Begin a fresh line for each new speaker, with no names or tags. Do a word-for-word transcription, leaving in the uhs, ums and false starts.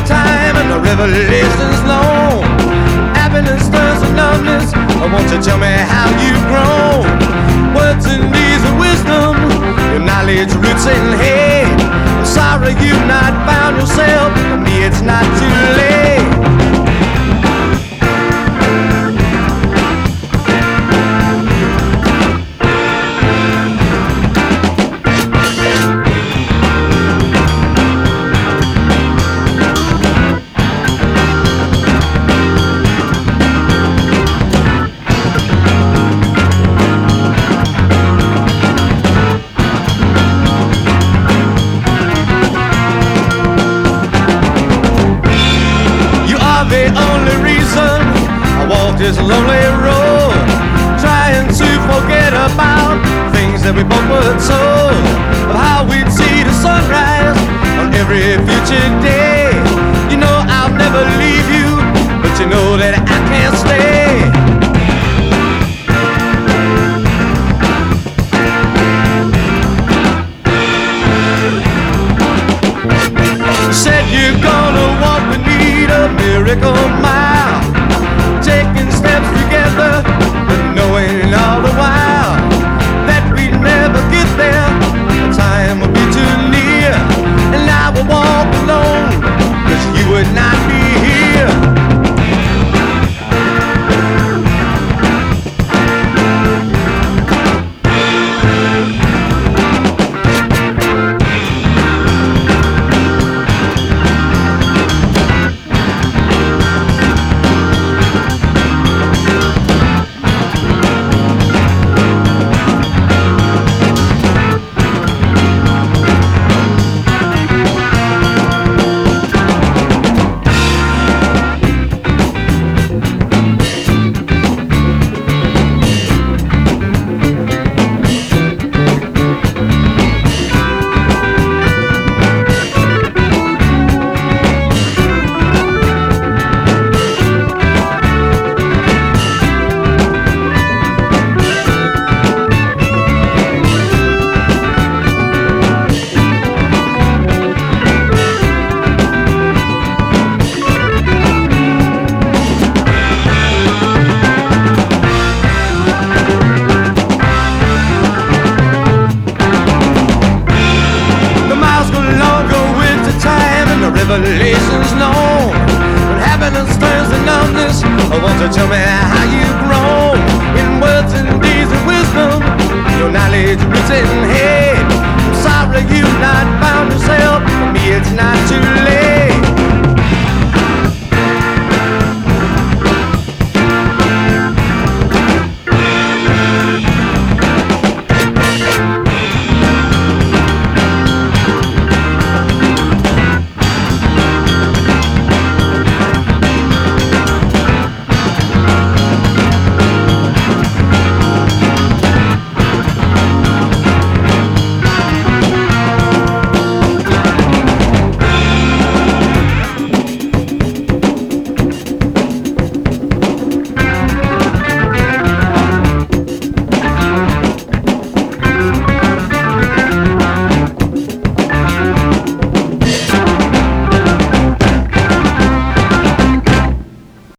time and the revelation's long. Happiness turns to numbness. I want you to tell me how you've grown. Words and deeds of wisdom, your knowledge roots in hate. I'm sorry you've not found yourself. For me it's not too late. The only reason I walk this lonely road, trying to forget about things that we both were told, of how we'd see the sunrise on every future day. You know I'll never leave you, but you know that I can't stay. You said you're gonna walk with me a miracle mile, taking steps together, but knowing all the while that we'd never get there. The time would be too near, and I would walk alone, 'cause you would not be here. Revelations known, when happiness turns to numbness. I want you to tell me how you've grown in words and deeds of wisdom, your knowledge roots in head. I'm sorry you've not found yourself. For me it's not too late.